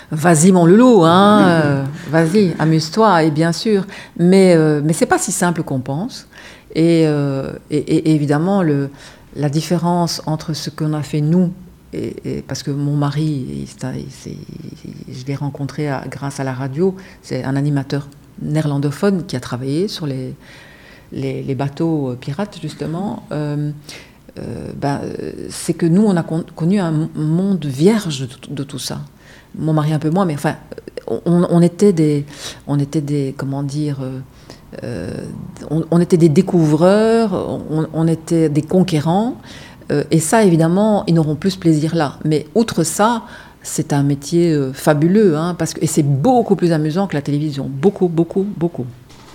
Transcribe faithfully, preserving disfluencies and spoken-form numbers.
vas-y mon loulou, hein, euh, vas-y, amuse-toi, et bien sûr. Mais, euh, mais c'est pas si simple qu'on pense. Et, euh, et, et évidemment, le, la différence entre ce qu'on a fait nous, et, et parce que mon mari, il, il, c'est, je l'ai rencontré à, grâce à la radio, c'est un animateur néerlandophone qui a travaillé sur les, les, les bateaux pirates, justement. Euh, euh, ben, c'est que nous, on a con, connu un monde vierge de, de tout ça. Mon mari un peu moins, mais enfin, on, on était des, on était des, comment dire, euh, euh, on, on était des découvreurs, on, on était des conquérants, euh, et ça, évidemment, ils n'auront plus ce plaisir-là. Mais outre ça, c'est un métier euh, fabuleux, hein, parce que, et c'est beaucoup plus amusant que la télévision, beaucoup, beaucoup, beaucoup.